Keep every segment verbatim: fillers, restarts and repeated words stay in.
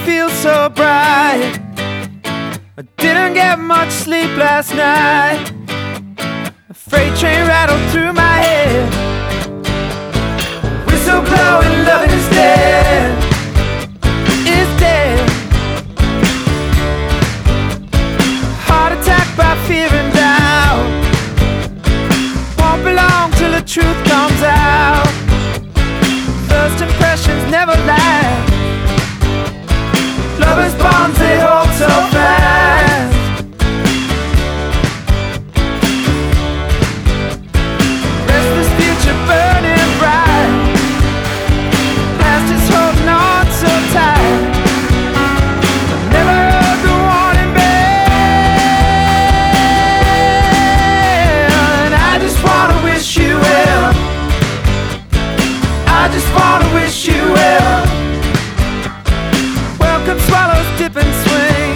feel so bright. I didn't get much sleep last night. A freight train rattled through my head. Whistle blowing, loving is dead. Is dead. Heart attack by fear and doubt. Won't belong till the truth comes out. First impressions never last. Lovers' bonds, they hold so fast. Restless future burning bright. Past is holding on so tight. I've never heard the warning bell. And I just wanna wish you well. I just wanna wish you well. Welcome swallows, dip and swing.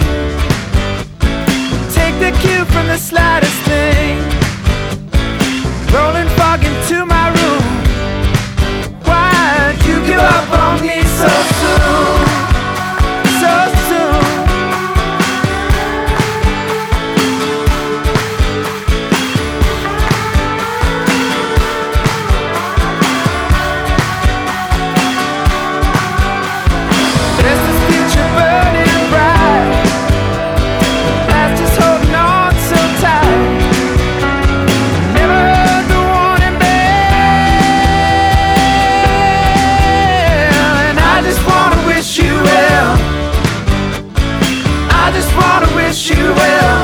Take the cue from the slightest thing. Rolling fog into my room. Why'd you give up on me so soon? So soon. There's this future burning bright. Past is holding on so tight. Never heard the warning bell. And I just wanna wish you well. I just wanna wish you well.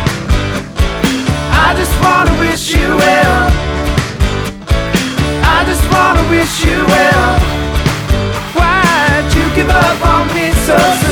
I just wanna wish you well. I just wanna wish you well. Why'd you give up on me so soon?